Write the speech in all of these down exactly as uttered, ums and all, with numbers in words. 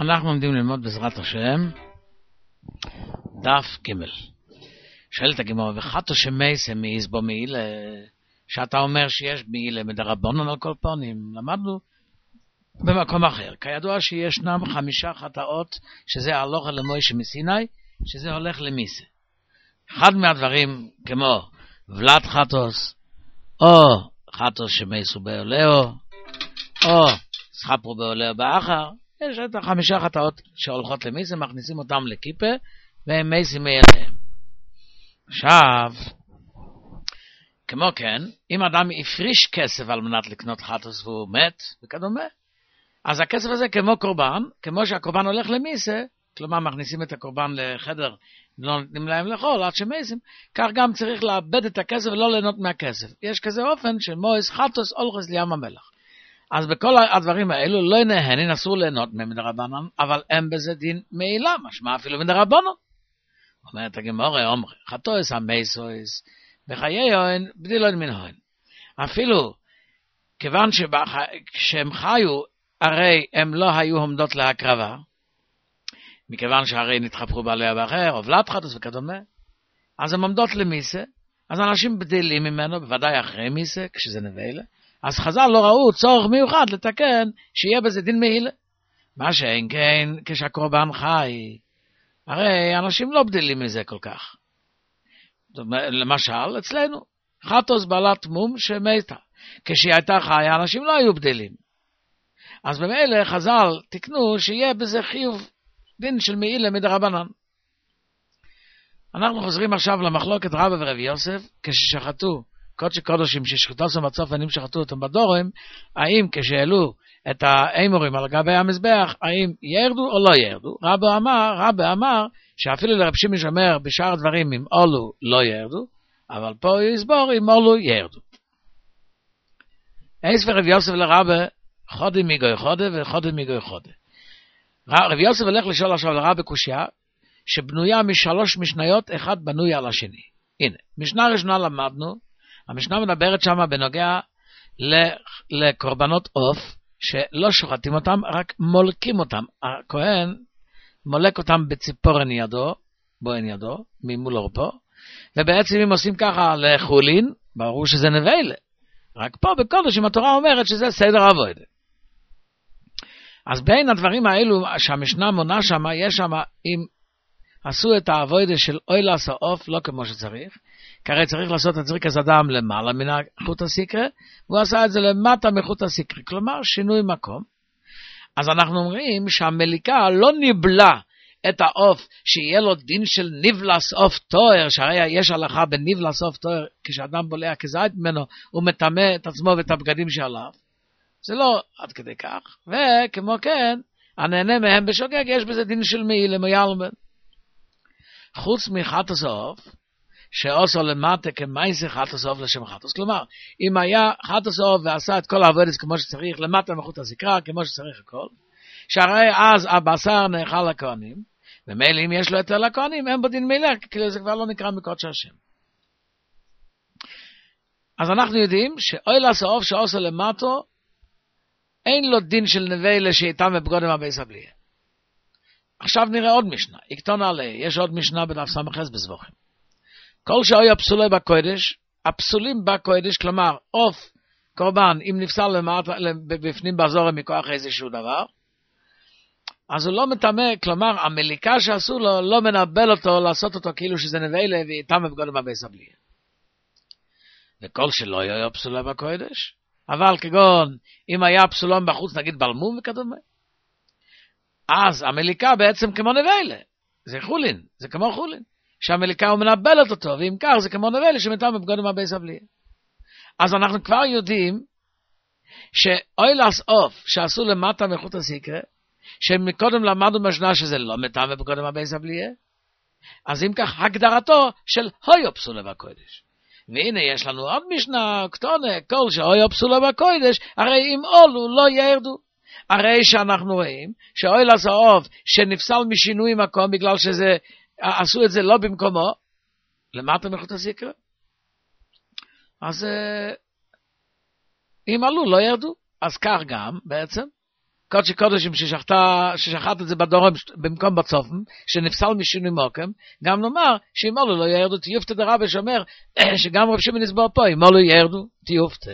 אנחנו עומדים ללמוד בעזרת השם דף ג'. שואלת הגמרא, וחתו שמייסה מעיז בו מעילה, שאתה אומר שיש מעילה מדרבנן על כל פנים. למדנו במקום אחר, כידוע שישנם חמישה חטאות, שזה הלכה למוישה מסיני, שזה הולך למיסה. אחד מהדברים כמו ולד חטוס, או חטוס שמייסו בעולהו, או סחפרו בעולהו באחר. יש את החמישה חטאות שהולכות למיסה, מכניסים אותם לכיפה, והם מייסים מאליהם. עכשיו, כמו כן, אם אדם הפריש כסף על מנת לקנות חטוס והוא מת וכדומה, אז הכסף הזה כמו קורבן, כמו שהקורבן הולך למיסה, כלומר מכניסים את הקורבן לחדר, לא נותנים להם לאכול עד שמייסים, כך גם צריך לאבד את הכסף ולא ליהנות מהכסף. יש כזה אופן שמויס חטוס הולכס לים המלח. אז בכל הדברים האלו לא נהנין, אסור ליהנות מדרבנן, אבל אין בזה דין מעילה, משמע אפילו מדרבנן. אומרת הגמרא, אומרי, חטוס המייסויס, בחיי הוין, בדילון מן הוין. אפילו, כיוון שהם חיו, הרי הם לא היו עומדות להקרבה, מכיוון שהרי נתחפרו בעלי באחר, או ולד חטוס וכדומה, אז הם עומדות למיסה, אז אנשים בדילים ממנו, בוודאי אחרי מיסה, כשזה נבלה, אז חז"ל לא ראו צורך מיוחד לתקן שיהיה בזה דין מעילה. מה שאין כן כשהקורבן חי, הרי אנשים לא בדילים מזה כל כך. למשל, אצלנו, חטוס בעלת מום שמתה. כשהיא הייתה חיה, אנשים לא היו בדילים. אז במילא חז"ל תקנו שיהיה בזה חיוב דין של מעילה מדרבנן. אנחנו חוזרים עכשיו למחלוקת רבא ורבי יוסף, כששחטו קודש קודשים ששחטוסם בצופנים שחטו אותם בדורם, האם כשאלו את האמורים על גבי המזבח, האם ירדו או לא ירדו? רבא אמר, רבא אמר שאפילו לרב שמעון שאומר בשאר הדברים אם עולו לא ירדו, אבל פה הוא יסבור אם עולו ירדו. אייס ורב יוסף לרבא חודי מיגוי חודי וחודי מיגוי חודי. רב יוסף הולך לשאול עכשיו לרבא קושיה שבנויה משלוש משניות, אחד בנוי על השני. הנה, משנה ראשונה למדנו, המשנה מדברת שם בנוגע לקורבנות עוף, שלא שוחטים אותם, רק מולקים אותם. הכהן מולק אותם בציפורן ידו, בוהן ידו, ממול עורפו, ובעצם אם עושים ככה לחולין, ברור שזה נבלה. רק פה בקודש, אם התורה אומרת שזה סדר עבודה. אז בין הדברים האלו שהמשנה מונה שם, יש שם, אם עשו את העבודה של אוי לעשה עוף, לא כמו שצריך, כי הרי צריך לעשות את זריקת הדם למעלה מן חוט הסיקרה, והוא עשה את זה למטה מחוט הסיקרה, כלומר שינוי מקום. אז אנחנו אומרים שהמליקה לא ניבלה את העוף, שיהיה לו דין של ניבלס עוף תואר, שהרי יש הלכה בניבלס עוף תואר, כשאדם בולע כזית ממנו, הוא מטמא את עצמו ואת הבגדים שעליו. זה לא עד כדי כך. וכמו כן, הנהנה מהם בשוגג, יש בזה דין של מעילה מיילמן. חוץ מחטוס העוף, שעושו למטה כמייסה חטוס עוף לשם חטוס. כלומר, אם היה חטוס עוף ועשה את כל העבודות כמו שצריך, למטה מחוט הסיקרה, כמו שצריך הכל, שהרי אז הבשר נאכל לכהנים, ומילא אם יש לו יותר לכהנים, הם בדין מילך, כי זה כבר לא נקרא מקודש השם. אז אנחנו יודעים שאוי לעשה עוף שעושו למטו, אין לו דין של נבלה שאיתם בבגודם הבייס הבליה. עכשיו נראה עוד משנה, יקטון עלי, יש עוד משנה בדף סמכס בזבוכים. כל שאוי הפסולי בקודש, הפסולים בקודש, כלומר, עוף, קורבן, אם נפסל למטה, בפנים בזורם מכוח איזשהו דבר, אז הוא לא מטמא, כלומר, המליקה שעשו לו, לא מנבל אותו, לעשות אותו כאילו שזה נבלה, ואיתם בבגודם הבייס הבליה. וכל שלא היה פסולי בקודש, אבל כגון, אם היה פסולון בחוץ, נגיד בלמום וכדומה, אז המליקה בעצם כמו נבלה, זה חולין, זה כמו חולין, שהמליקה הוא מנבלת אותו, ואם כך זה כמו נבלה שמתם בבגודם הבייס הבליה. אז אנחנו כבר יודעים, שאוי לעוף שעשו למטה מחוט הסיקרה, שמקודם למדנו משנה שזה לא מתם בבגודם הבייס הבליה, אז אם כך הגדרתו של הויו פסולה בקודש. והנה יש לנו עוד משנה קטונה, כל שאוי פסולה בקודש, הרי אם עולו לא ירדו. הרי שאנחנו רואים שאוי לעוף שנפסל משינוי מקום בגלל שזה עשו את זה לא במקומו, למטה מחוט הסיקרה, אז אם עלו לא ירדו. אז כך גם בעצם קודשי קודשים ששחט את זה בדורם במקום בצופן, שנפסל משינוי מוקם, גם נאמר שאם אלו לא ירדו תיופתא דרבי שאומר שגם רב שמעון יסבור פה, אם אלו ירדו תיופתא.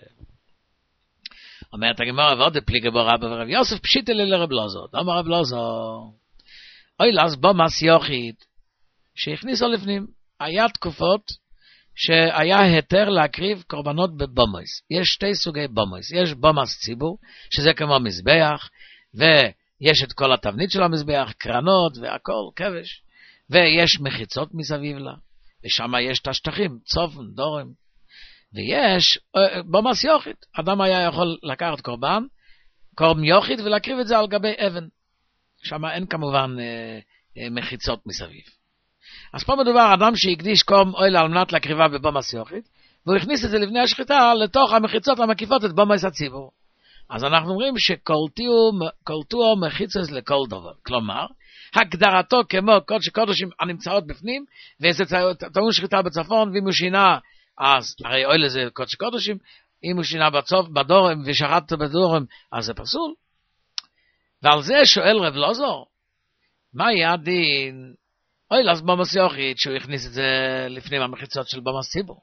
אומרת הגמרא ועוד פליגי בו רבא ורב יוסף פשיטא לרב אלעזר. אמר רב אלעזר, אוי לס במס יחיד שהכניסו לפנים, היה תקופות שהיה היתר להקריב קורבנות בבומוס. יש שתי סוגי בומוס. יש בומוס ציבור, שזה כמו מזבח, ויש את כל התבנית של המזבח, קרנות והכל, כבש, ויש מחיצות מסביב לה, ושם יש את השטחים, צופן, דורם, ויש בומוס יוחיד. אדם היה יכול לקחת קורבן, קורבן יוחיד, ולהקריב את זה על גבי אבן. שם אין כמובן אה, אה, מחיצות מסביב. אז פה מדובר אדם שהקדיש קורבן אוהל על מנת להקריבה בבומוס יוחיד, והוא הכניס את זה לפני השחיטה לתוך המחיצות המקיפות את בומוס הציבור. אז אנחנו אומרים שכל תואו מחיצות לכל דבר. כלומר, הגדרתו כמו קודש קודשים הנמצאות בפנים, וזה טעון שחיטה בצפון, ואם הוא שינה, אז הרי אוהל זה קודש קודשים, אם הוא שינה בצוף, בדורם, ושחט בדורם, אז זה פסול. ועל זה שואל רב אלעזר, מה יהיה הדין? אוי, אז בומוס יוחיד, שהוא הכניס את זה לפנים המחיצות של בומוס ציבור.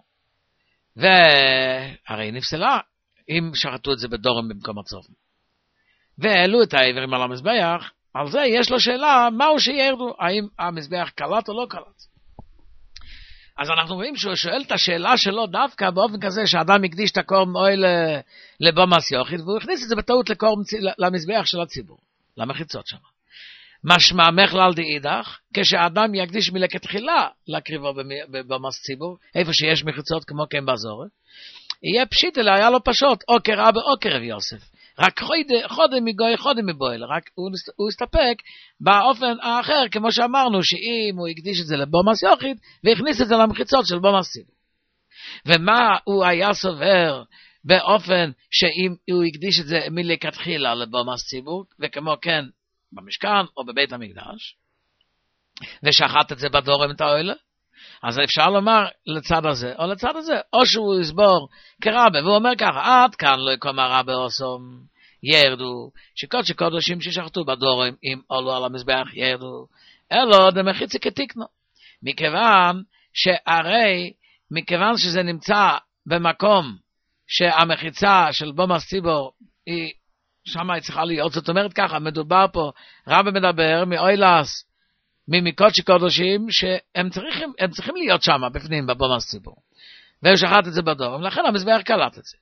והרי נפסלה, אם שחטו את זה בדורם במקום הצופן. והעלו את העברים על המזבח, על זה יש לו שאלה, מהו שירדו? האם המזבח קלט או לא קלט? אז אנחנו רואים שהוא שואל את השאלה שלו דווקא באופן כזה, שאדם הקדיש את הקורבן אוהל לבומוס יוחיד, והוא הכניס את זה בטעות לקורבן, למזבח של הציבור, למחיצות שם. משמע מכלל דאידך, כשאדם יקדיש מלכתחילה להקריבו בבומוס ציבור, איפה שיש מחיצות כמו כן באזור, יהיה פשיט אלא היה לו פשוט, או כרבא או כרב יוסף. רק חודם מגוי חודם מבועל, רק הוא, הוא הסתפק באופן האחר, כמו שאמרנו, שאם הוא הקדיש את זה לבומוס יוחיד, והכניס את זה למחיצות של בומוס ציבור. ומה הוא היה סובר באופן שאם הוא הקדיש את זה מלכתחילה לבומוס ציבור, וכמו כן, במשכן או בבית המקדש, ושחט את זה בדורם את האוהל, אז אפשר לומר לצד הזה או לצד הזה, או שהוא יסבור כרבא, והוא אומר ככה, עד כאן לא יקום הרבא אוסום, ירדו, שקודש קודשים ששחטו בדורם, אם עולו על המזבח ירדו, אלו דמחיצי כתיקנו, מכיוון שהרי, מכיוון שזה נמצא במקום שהמחיצה של בומוס ציבור היא שם היא צריכה להיות, זאת אומרת ככה, מדובר פה, רבא מדבר מאוילס, ממקודשי קודשים, שהם צריכים, הם צריכים להיות שם, בפנים, בבומוס ציבור. והוא שחט את זה בדורם, לכן המזבח קלט את זה.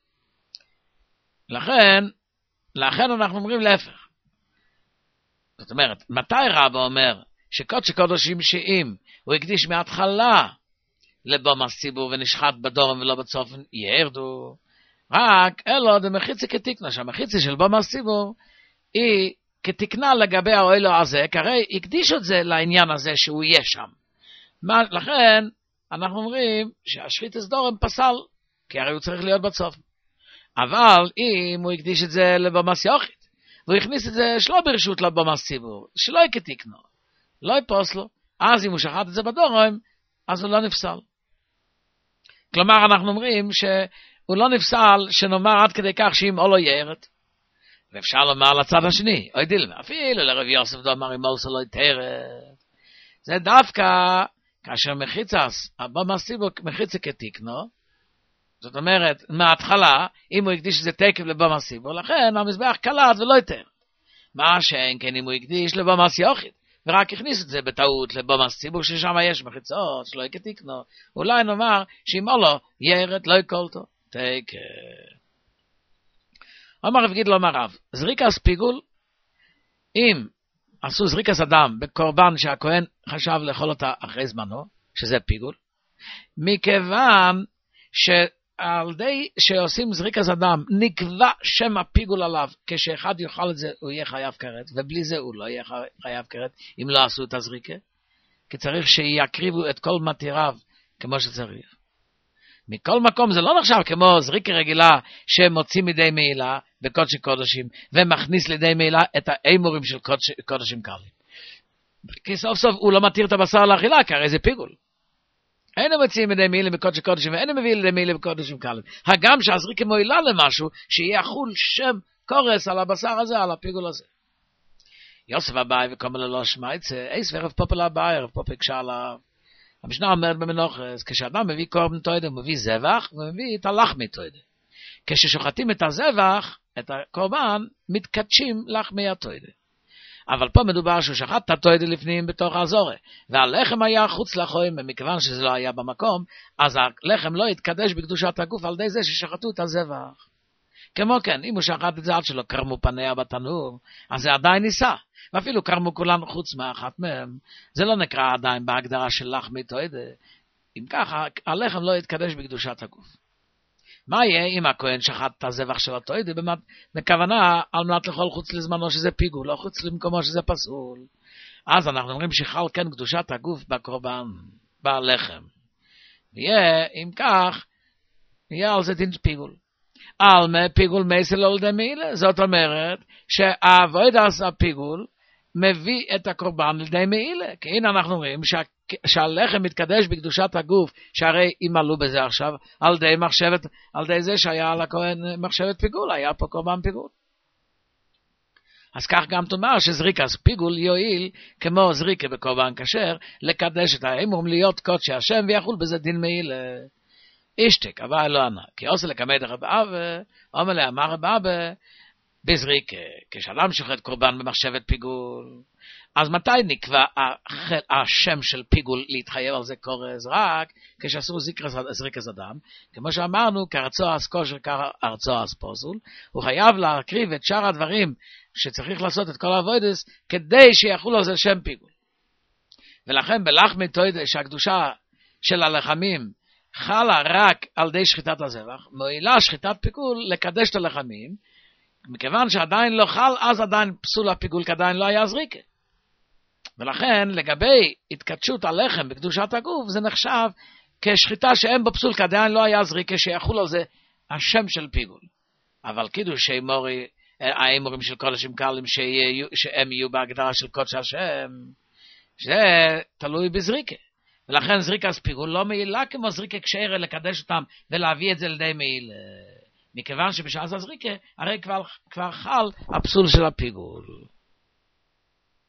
לכן, לכן אנחנו אומרים להפך. זאת אומרת, מתי רבא אומר, שקודשי קודשים שאם, הוא הקדיש מההתחלה, לבומוס ציבור, ונשחט בדורם ולא בצופן, ירדו, רק אלו דמחיצי כתיקנה, שהמחיצי של בומוס ציבור היא כתיקנה לגבי האוהל הזה, כרי הקדיש את זה לעניין הזה שהוא יהיה שם. מה, לכן אנחנו אומרים שהשחיטת דורם פסל, כי הרי הוא צריך להיות בצופן. אבל אם הוא הקדיש את זה לבומוס יוחיד, והוא הכניס את זה שלא ברשות לבומוס ציבור, שלא כתיקנו, לא יפוס לו, אז אם הוא שחט את זה בדורם, אז הוא לא נפסל. כלומר אנחנו אומרים ש הוא לא נפסל שנאמר עד כדי כך שאם אולו ירד, ואפשר לומר לצד השני, אוי דילמה, אפילו לרב יוסף דאמר אם אולסו לא יתרד. זה דווקא כאשר מחיצס, הבומוס ציבור מחיצה כתיקנו, זאת אומרת, מההתחלה, אם הוא הקדיש איזה תקף לבומוס ציבור, לכן המזבח קלט ולא יתר. מה שאין כן אם הוא הקדיש לבומוס יוחיד, ורק הכניס את זה בטעות לבומוס ציבור, ששם יש מחיצות, שלא כתיקנו, אולי נאמר שאם אולו ירד לא יקולתו. תקף. אמר רב גידל אמר רב, זריקס פיגול, אם עשו זריקס אדם בקורבן שהכהן חשב לאכול אותה אחרי זמנו, שזה פיגול, מכיוון שעל די שעושים זריקס אדם, נקבע שם הפיגול עליו, כשאחד יאכל את זה הוא יהיה חייב כרת, ובלי זה הוא לא יהיה חייב כרת, אם לא עשו את הזריקה, כי צריך שיקריבו את כל מתיריו כמו שצריך. מכל מקום זה לא נחשב כמו זריקה רגילה שמוציא מידי מעילה בקודשי קודשים ומכניס לידי מעילה את האמורים של קודש, קודשים קלים. כי סוף סוף הוא לא מתיר את הבשר לאכילה, כי הרי זה פיגול. אין מוצאים מידי מעילה בקודשי קודשים ואין מביא לידי מעילה בקודשים קלים. הגם שהזריקה מועילה למשהו שיהיה חול שם קורס על הבשר הזה, על הפיגול הזה. יוסף אביי וקומל ללא שמייצה, אייס וערב פופה לאביי, ערב פופה הקשה עליו. המשנה אומרת במנוחס, כשאדם מביא קורבן תוידה, הוא מביא זבח, ומביא את הלחמי תוידה. כששוחטים את הזבח, את הקורבן, מתקדשים לחמי התוידה. אבל פה מדובר שהוא שחט את התוידה לפנים בתוך הזורה, והלחם היה חוץ לחוים, מכיוון שזה לא היה במקום, אז הלחם לא התקדש בקדושת הגוף על ידי זה ששחטו את הזבח. כמו כן, אם הוא שחט את זה עד שלא קרמו פניה בתנור, אז זה עדיין ניסה, ואפילו קרמו כולן חוץ מאחת מהם, זה לא נקרא עדיין בהגדרה של לחמי תוידה. אם ככה, הלחם לא יתקדש בקדושת הגוף. מה יהיה אם הכהן שחט את הזבח של התוידה, בכוונה על מנת לאכול חוץ לזמנו שזה פיגול, לא חוץ למקומו שזה פסול. אז אנחנו אומרים שחל כן קדושת הגוף בקורבן, בלחם. ויהיה, אם כך, יהיה על זה דין פיגול. על מה פיגול מייסל על ידי מעילה, זאת אומרת שהעבודת הפיגול מביא את הקורבן לידי מעילה, כי הנה אנחנו רואים שה, שהלחם מתקדש בקדושת הגוף, שהרי אם עלו בזה עכשיו על ידי מחשבת, על ידי זה שהיה על הכהן מחשבת פיגול, היה פה קורבן פיגול. אז כך גם תאמר שזריקת פיגול יועיל כמו זריקה בקורבן כשר, לקדש את האמור להיות קודשי השם ויחול בזה דין מעילה. אשתק, אבל לא ענה, כי עושה לקמד רב אבא, אומר לה, אמר רב אבא, בזריקה, כשאדם שוחט קורבן במחשבת פיגול, אז מתי נקבע השם של פיגול להתחייב על זה קורס? רק כשאסור זריקת אדם, כמו שאמרנו, כארצו אז כושר, כארצו אז פוסול, הוא חייב להקריב את שאר הדברים שצריך לעשות את כל העבודות, כדי שיחול על זה שם פיגול. ולכן בלחמי תוידה שהקדושה של הלחמים חלה רק על ידי שחיטת הזבח, מועילה שחיטת פיגול לקדש את הלחמים, מכיוון שעדיין לא חל, אז עדיין פסול הפיגול, כי עדיין לא היה זריקה. ולכן לגבי התקדשות הלחם בקדושת הגוף, זה נחשב כשחיטה שאין בו פסול, כי עדיין לא היה זריקה, שיחול על זה השם של פיגול. אבל קידושי מורי, האמורים של קודשים קלים, שהם יהיו בהגדרה של קודש השם, זה תלוי בזריקה. ולכן זריקת פיגול לא מעילה כמו זריקה כשרה לקדש אותם ולהביא את זה לידי מעיל. מכיוון שבשעה הזריקה הרי כבר, כבר חל הפסול של הפיגול.